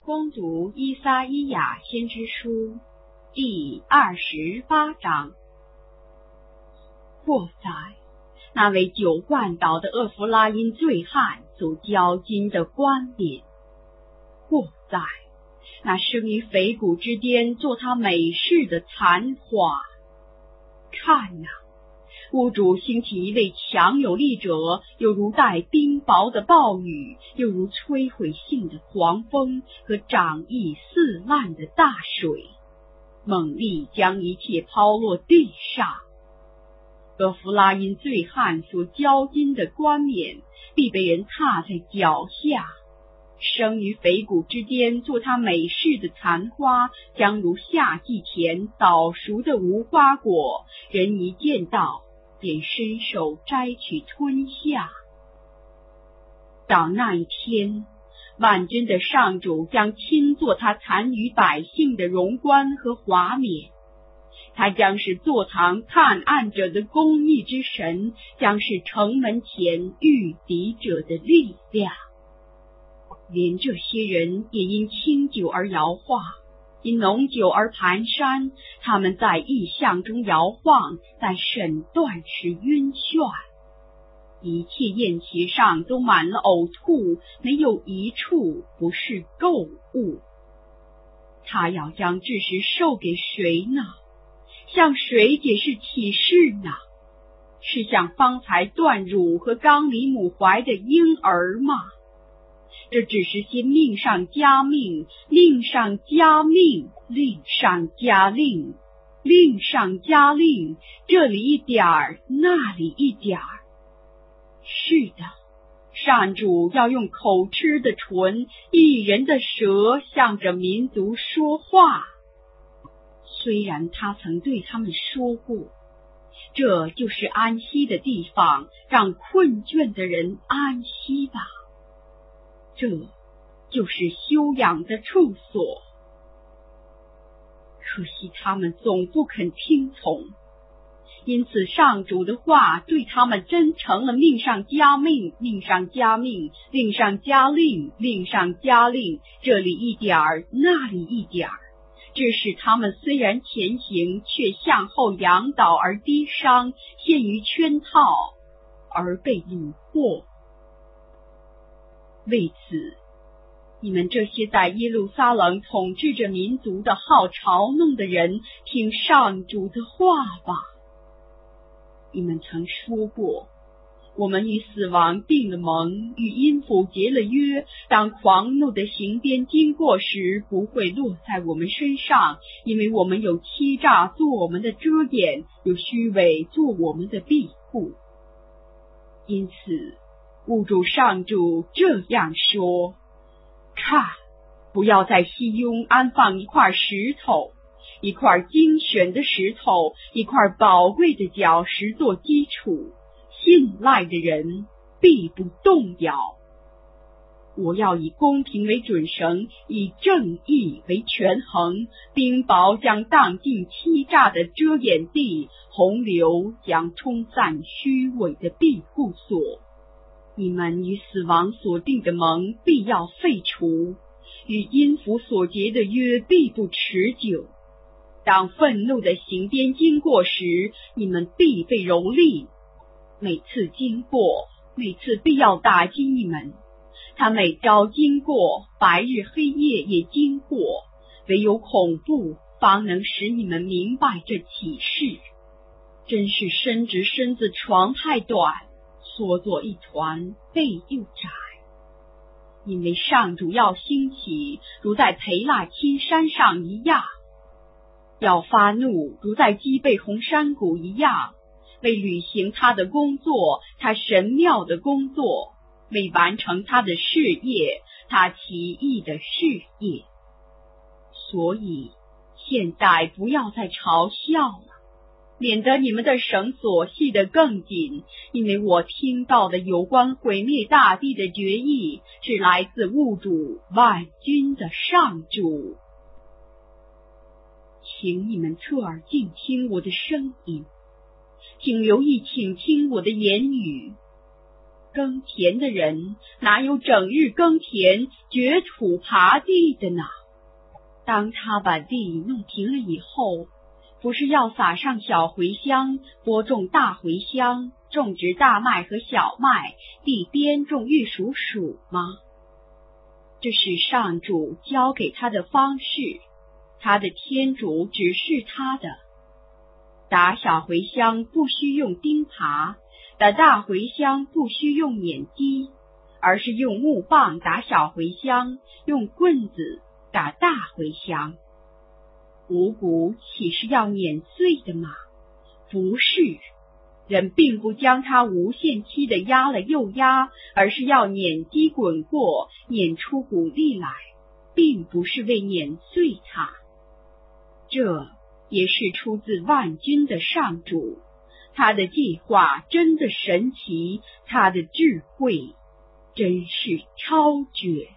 恭读依撒依亚先知书第28章。或哉，那为酒灌倒的厄弗拉因醉汉所交金的冠冕；或哉，那生于肥谷之巅做他美事的残花。看哪，物主兴起一位强有力者，又如带冰雹的暴雨，又如摧毁性的狂风和涨溢四烂的大水，猛力将一切抛落地上。厄弗拉因醉汉所交金的冠冕，必被人踏在脚下；生于肥谷之间做他美事的残花，将如夏季前早熟的无花果，人一见到便伸手摘取吞下。到那一天，万军的上主将亲作他残余百姓的荣冠和华冕，他将是坐堂探案者的公义之神，将是城门前御敌者的力量。连这些人也因清酒而摇晃，因浓酒而蹒跚，他们在异象中摇晃，在审断时晕眩。一切宴席上都满了呕吐，没有一处不是垢物。他要将这事授给谁呢？向谁解释启示呢？是向方才断乳和刚离母怀的婴儿吗？这只是些命上加命，令上加命，令上加令，令上加令，这里一点儿，那里一点儿。是的，上主要用口吃的唇，一人的舌向着民族说话。虽然他曾对他们说过，这就是安息的地方，让困倦的人安息吧。这就是休养的处所。可惜他们总不肯听从，因此上主的话对他们真成了命上加命，命上加命，令上加令，令上加令，这里一点儿，那里一点儿。这使他们虽然前行，却向后仰倒而低伤，陷于圈套而被虏获。为此，你们这些在耶路撒冷统治着民族的好嘲弄的人，听上主的话吧。你们曾说过，我们与死亡定了盟，与阴府结了约，当狂怒的刑鞭经过时，不会落在我们身上，因为我们有欺诈做我们的遮掩，有虚伪做我们的庇护。因此物主上主这样说：看，不要在西雍安放一块石头，一块精选的石头，一块宝贵的角石做基础，信赖的人必不动摇。我要以公平为准绳，以正义为权衡，冰雹将荡尽欺诈的遮掩地，洪流将冲散虚伪的庇护所。你们与死亡所定的盟必要废除，与阴府所结的约必不持久。当愤怒的刑鞭经过时，你们必被蹂躏。每次经过，每次必要打击你们。他每朝经过，白日黑夜也经过，唯有恐怖方能使你们明白这启示。真是伸直身子床太短，缩作一团背又窄。因为上主要兴起，如在培腊钦山上一样，要发怒，如在基备红山谷一样，为履行他的工作，他神妙的工作，为完成他的事业，他奇异的事业。所以现在不要再嘲笑了，免得你们的绳索系得更紧，因为我听到的有关毁灭大地的决议，是来自物主万军的上主。请你们侧耳静听我的声音，请留意倾听我的言语。 耕田的人，哪有整日耕田掘土耙地的呢？当他把地弄平了以后，不是要撒上小茴香，播种大茴香，种植大麦和小麦，地边种玉蜀黍吗？这是上主教给他的方式，他的天主指示他的。打小茴香不需用钉耙，打大茴香不需用碾机，而是用木棒打小茴香，用棍子打大茴香。五谷岂是要碾碎的吗？不是，人并不将它无限期的压了又压，而是要碾击滚过，碾出谷粒来，并不是为碾碎它。这也是出自万军的上主，他的计划真的神奇，他的智慧真是超绝。